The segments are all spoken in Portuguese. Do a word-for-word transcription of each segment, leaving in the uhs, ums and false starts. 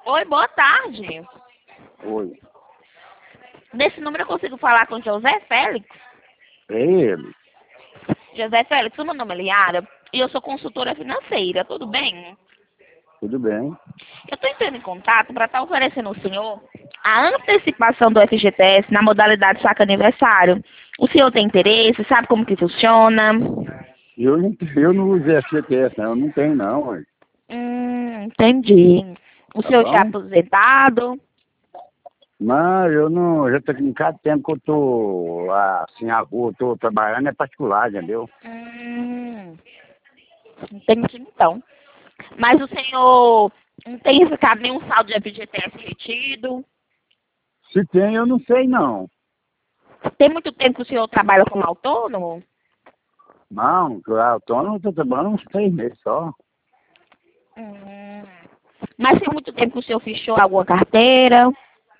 Oi, boa tarde. Oi. Nesse número eu consigo falar com José Félix? É ele. José Félix, o meu nome é Liara e eu sou consultora financeira, tudo bem? Tudo bem? Eu estou entrando em contato para estar oferecendo ao senhor a antecipação do F G T S na modalidade saca aniversário. O senhor tem interesse? Sabe como que funciona? Eu não, eu não usei F G T S, não. Eu não tenho, não. Ué. Hum, entendi. O Tá senhor já é bom? aposentado? Mas eu não... Já tem um bocado de tempo que eu tô, assim, a rua, tô trabalhando, é particular, entendeu? Hum, entendi então. Mas o senhor não tem ficado nenhum saldo de F G T S retido? Se tem, eu não sei, não. Tem muito tempo que o senhor trabalha como autônomo? Não, eu autônomo, tô trabalhando uns três meses só. Hum. Mas tem muito tempo que o senhor fechou alguma carteira?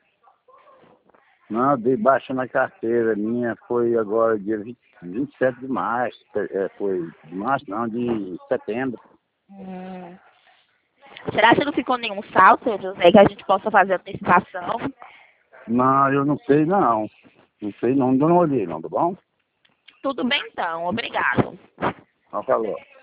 Não, eu dei baixa na carteira minha, foi agora dia vinte, vinte e sete de março, é, foi de março, não, de setembro. Hum. Será que não ficou nenhum saldo, seu José, que a gente possa fazer antecipação? Não, eu não sei, não. Não sei, não, não olhei, não, tá bom? Tudo bem então, obrigado. Não falou.